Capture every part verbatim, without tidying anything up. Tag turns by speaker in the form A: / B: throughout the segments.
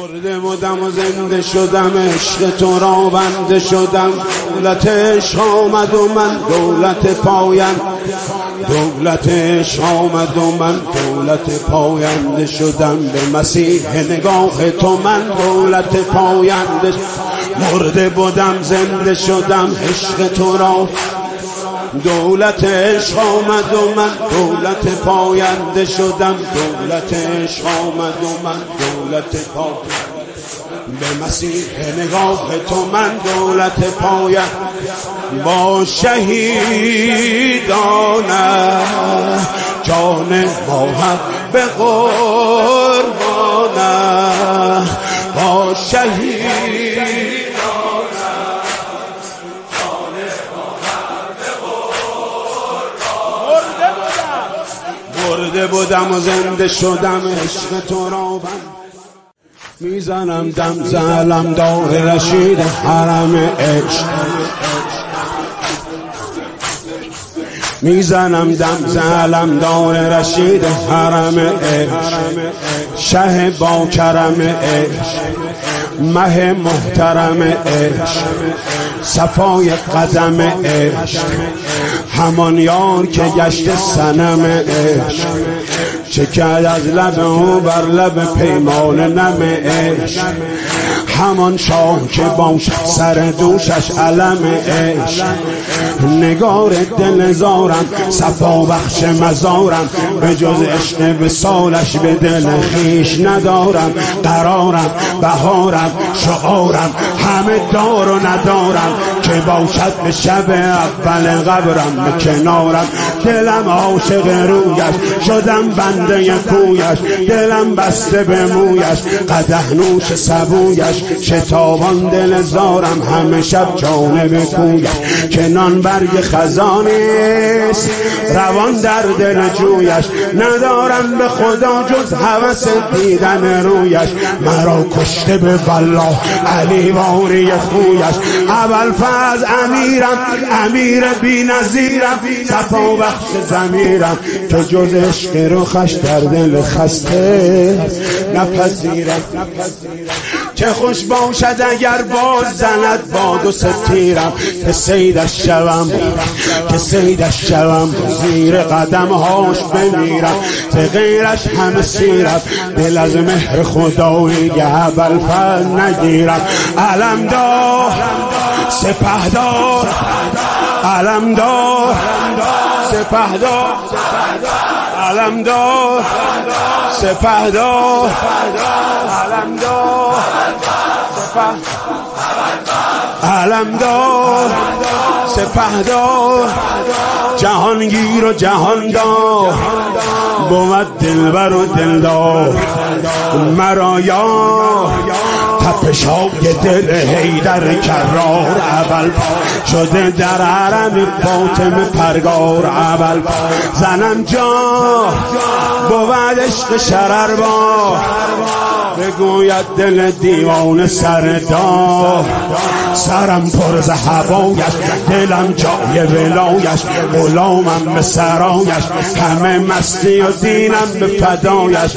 A: مرده بودم و زنده شدم، عشق تو را بنده شدم. دولت عشق آمد و من دولت پایم، دولت عشق آمد و من دولت پاینده شدم. به مسیح نگاه تو من دولت پاینده. مرده بودم زنده شدم، عشق تو را دولت عشق آمد و من دولت پاینده شدم. دولت عشق آمد و من دولت پاینده. به مسیح نگاه تو من دولت پاینده. با شهیدان جان ما هم به قربانه، با شهید مرده بودم و زنده شدم، عشق تو را بند میزنم دم زلم دار رشید حرم عشق، میزنم دم زلم دار رشید حرم عشق. شه با کرم عشق، مه محترم عشق، صفای قدم عشق، همان یار که گشت صنم عشق. چه کرد از لب او بر لب پیمان نم عشق، همان شاه که باشد سر دوشش علم عشق. نگار دل زارم صفا بخش مزارم، به جز عشق وصالش به دل خیش ندارم. قرارم بهارم شعارم همه دار و ندارم، که باشد به شب اول قبرم به کنارم. دلم عاشق رویش شدم بنده کویش، دلم بسته به مویش قدح نوش سبویش. شتابان دل زارم همه شب جانب کویش، که نان برگ خزانیست روان در دل جویش. ندارم به خدا جز هوس دیدن رویش، مرا کشته به والله علی واری خویش. اول فاز امیرم امیر بی نظیرم، صفا بخش ضمیرم که جز عشق رخش در دل خسته نپذیرم. چه خوش باشد اگر باز زند باد و ستیرم، که سیدش شوم که سیدش شوم زیر قدم هاش بمیرم. ز غیرش همه سیرم دل از مهر خدایی اول فاز نگیرم. علمدار سپهدار علمدار سپهدار علمدار سپهدار علمدار علمدار سپهدار. جهانگیر و جهاندار بود دلبر و دلدار، مرا یار تپشای دل حیدر کرار. اول شده در حرم فاطمه پرگار، اول زنم جا بود عشق شرربار. بگوید دل دیوان سردار، سرم پر ز هوایش دلم جای ولایش. غلامم به سرایش همه مستی و دینم به فدایش.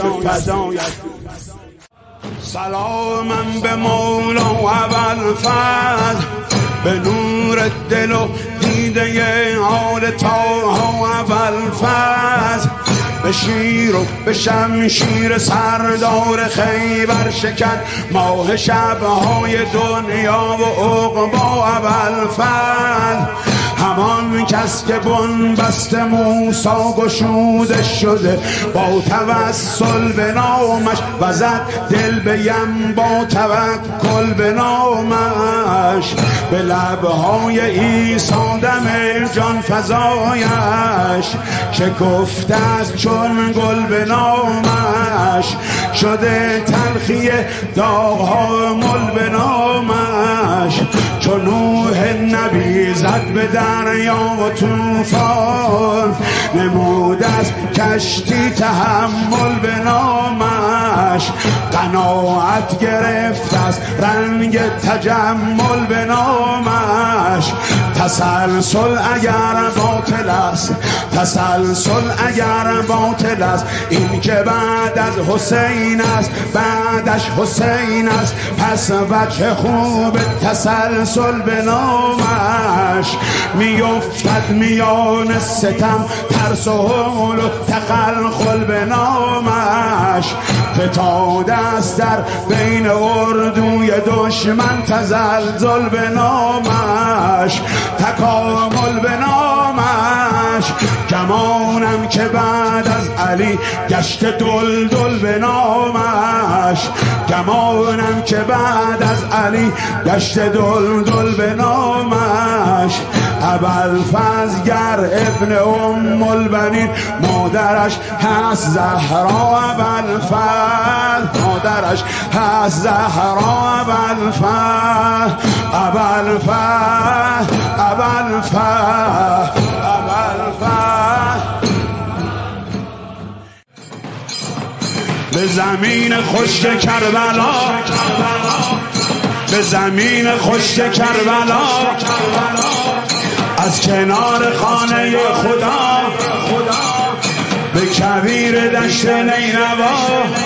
A: سلامم به مولا اول فضل، به نور دل و دیده حال طه اول فضل. به شیر و به شمشیر سردار خیبر شکن ماه شبهای دنیا و عقبا اول فضل. همان کس که بن بست موسی گشوده شده با توسل به نامش، و زد دل به یم با توکل به نامش. به لبهای عیسی دم جان فزایش، شکفته است چون گل به نامش. شده تلخی داغها مل به نامش، چون نوح نبی زد به دریا و طوفان. نمود از کشتی تحمل به نامش، قناعت گرفت از رنگ تجمل به نامش. تسلسل اگر باطل است، تسلسل اگر باطل است، این که بعد از حسین است بعدش حسین است، پس وجه خوب تسلسل به نامش میافتد میان ستم، ترس و هول و تخلخل به نامش، فتاده است در بین اردوی دشمن تزلزل به نامش، تکامل به نامش، گمانم که بعد از علی گشت دلدل به نامش، گمانم که بعد از علی گشت دلدل به نامش، ابوالفضل گر ابن ام البنین مادرش هست زهرا، ابوالفضل مادرش هست زهرا، ابوالفضل ابوالفضل ابوالفضل ابوالفضل. به زمین خشک کربلا، به زمین خشک کربلا، از کنار خانه خدا به کویر دشت نینوا،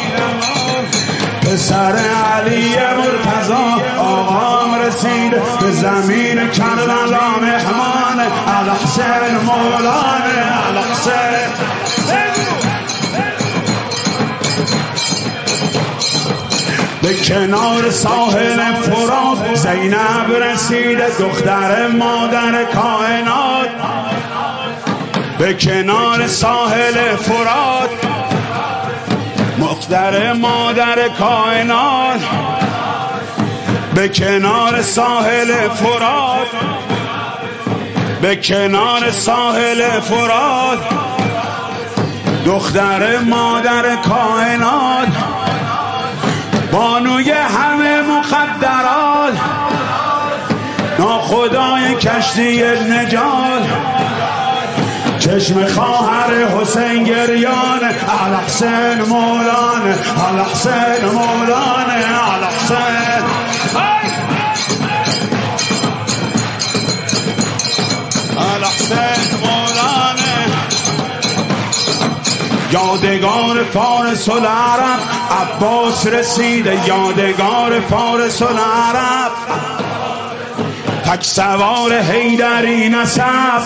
A: پسر علی مرتضی آقام رسید به زمین کربلا، مهمان الحسین مولانا الحسین. به کنار ساحل فرات زینب رسیده دختر مادر کائنات، به کنار ساحل فرات دختر مادر کائنات، به کنار ساحل فرات، به کنار ساحل فرات دختر مادر کائنات، بانوی همه مخدرات، ناخدای کشتی نجات، چشم خواهر حسین گریان الحسین مولانا الحسین مولانا الحسین. الحسین مولانا یادگار فارس العرب عباس رسیده، یادگار فارس العرب، تک سوار حیدری نسب،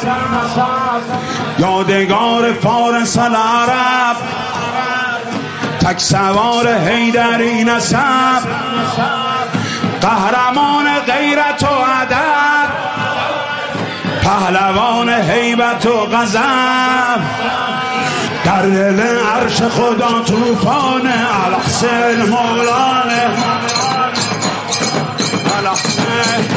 A: یادگار فارس العرب، تک سوار حیدری نسب، قهرمان غیرت و ادب، پهلوان هیبت و غضب، در دل عرش خدا طوفان الحسین مولانا الحسین.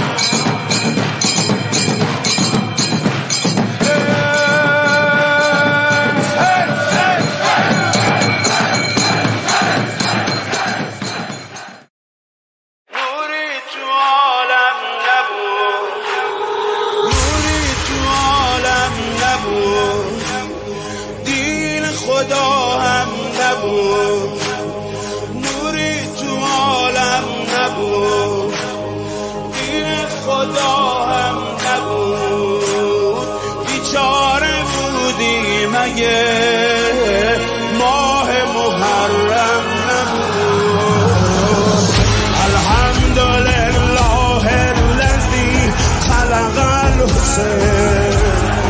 B: خدا هم نبود، نوری تو عالم نبود، دین خدا هم نبود، بیچاره بودی مگه ماه محرم نبود. الحمدلله الذی خلق الحسین،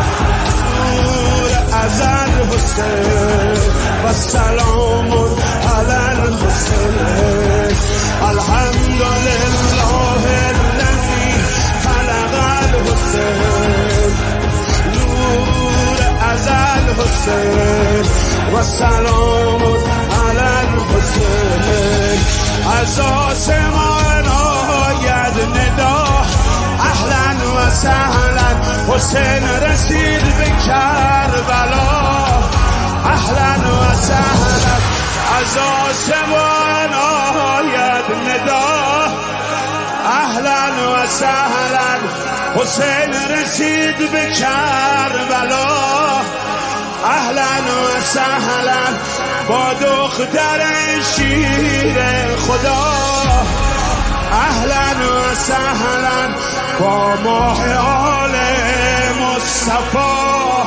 B: ازل حسین و سلام علی الحسین. الحمدلله الذی خلق الحسین، نور ازل حسین و سلام علی الحسین. از آسمان آید ندا اهلا و سهلا، حسین رسید به کربلا اهلا و سهلا. از آسمان آید ندا اهلا و سهلا، حسین رسید به کربلا اهلا و سهلا. با دختر شیر خدا اهلا و سهلا با ماه آل مصطفی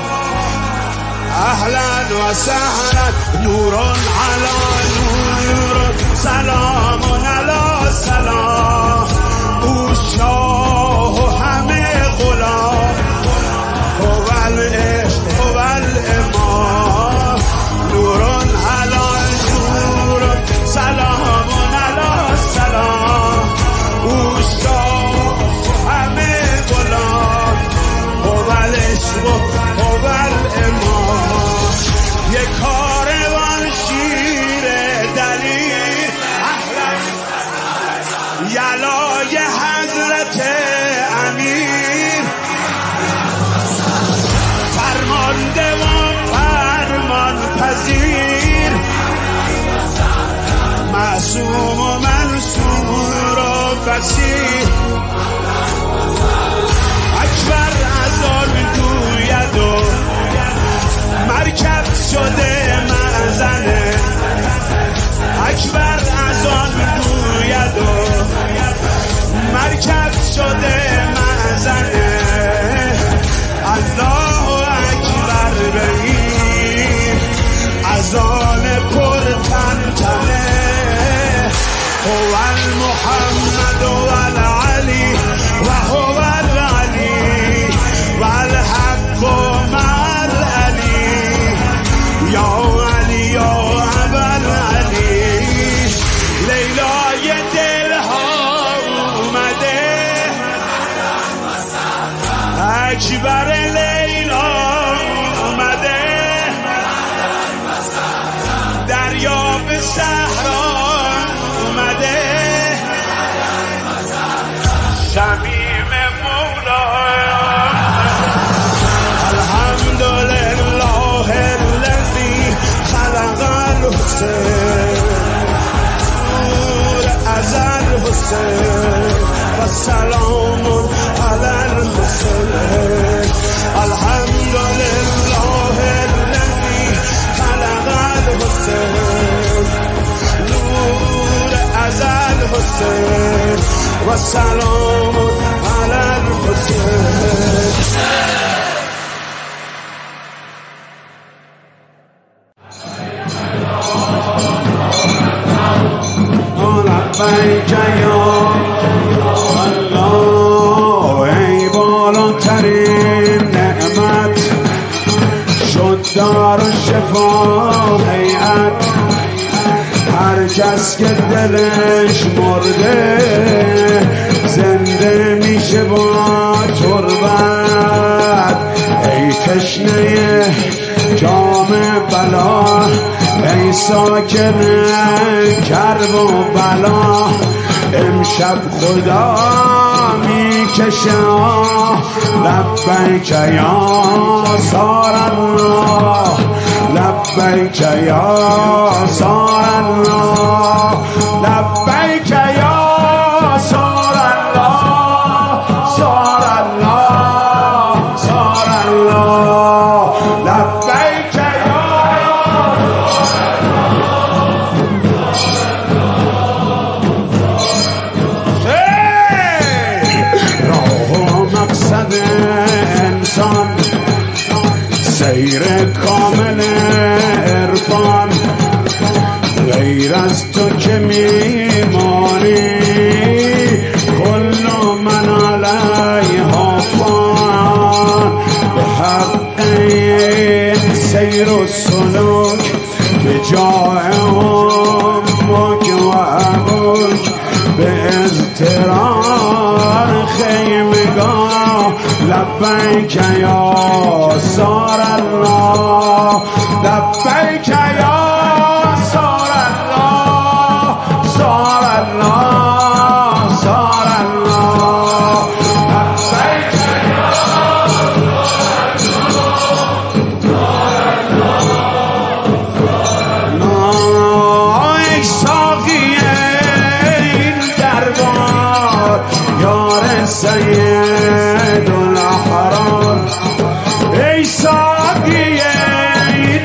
B: اهلا و سهلا نور علی نور سلام علی سلام او شاه و همه غلام هو العشق هو الامام نور علی نور سلام علی سلام او شاه و همه غلام هو العشق هو الامام یک کاروان شیر دلیر یلای حضرت امیر فرمانده و فرمان پذیر معصوم و منصور و بصیر اکبر از آن گوید و مرکب شده مزنه اکبر از آن گوید و مرکب شده مزنه الله اکبر بگیر از آن پر تنتنه هو المحمد و العلی و هو العلی و الحق مع العلی یا علی یا ابل علی لیلای دلها اومده اکبر لیلا اومده دریا به صحرا اومده شمیم مولا الحمدلله الذی خلق الحسین نور از الحسین و سلام علی الحسین الحمدلله الذی خلق الحسین نور از الحسین و سلام علی الحسین لبیک یا الله ای بالاترین نعمت شد دار و شفا حیات هر کس که دلش مرده زنده میشه با تربت ای تشنه جام بلا ای ساکن کرب و بلا امشب خدا میکشه لبیک یا سار الله لبیک یا سار الله لبیک یا سار الله سار الله سار الله لبیک انسان سیر کامل عرفان غیر از تو که میمانی کل من علیها فان به حق این سیر و سلوک به جای امک و ابوک به اضطرار خیمگاه لبیک یا سار الله لبیک یا سار الله سار الله سار الله لبیک یا ای ساقی این دربار یار سید الاحرار ای ساقی این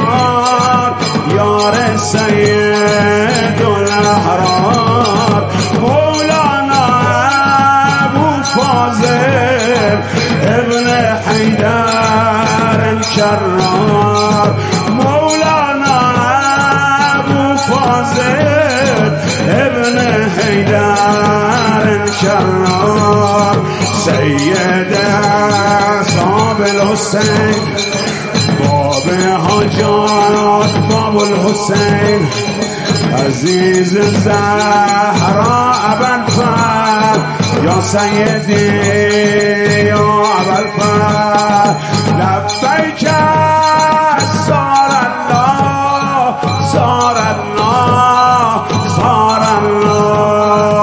B: دربار یار سید الاحرار
A: مولانا ابو فاضل ابن حیدر الکرار مولانا ابو فاضل ابن حیدر الکرار سید صاحب الحسین باب حاجات باب الحسین عزیز زهرا ابوالفضل یا سیدی یا ابوالفضل لبیک سار الله سار الله سار الله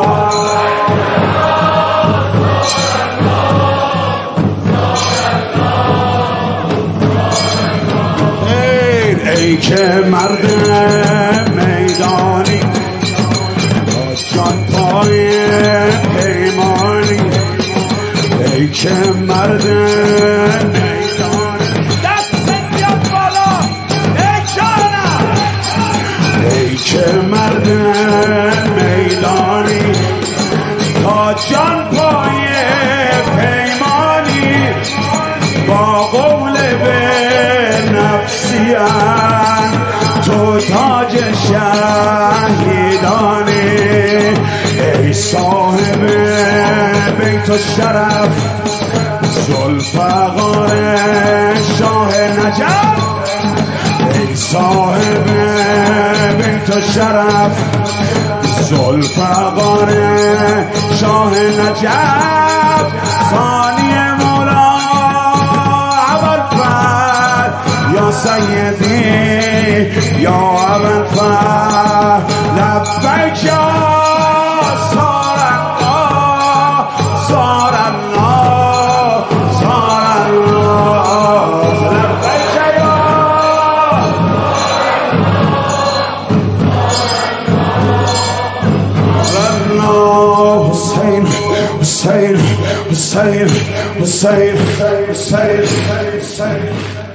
A: ای که مرد میدانی جان پای پیمانی ای که مرد میدانی
B: دست بیاد بالا ای جانم
A: ای که مرد میدانی تا جان پای پیمانی با قول به نفسیان تو تاج شهیدانی ای صاحب بیت الشرف ذوالفقار شاه نجف ای صاحب بیت الشرف ذوالفقار شاه نجف ثانی مولا ابوالفضل یا سیدی یا ابوالفضل لبیک یا سار الله سار الله سار الله لبیک یا الله حسین حسین حسین حسین حسین حسین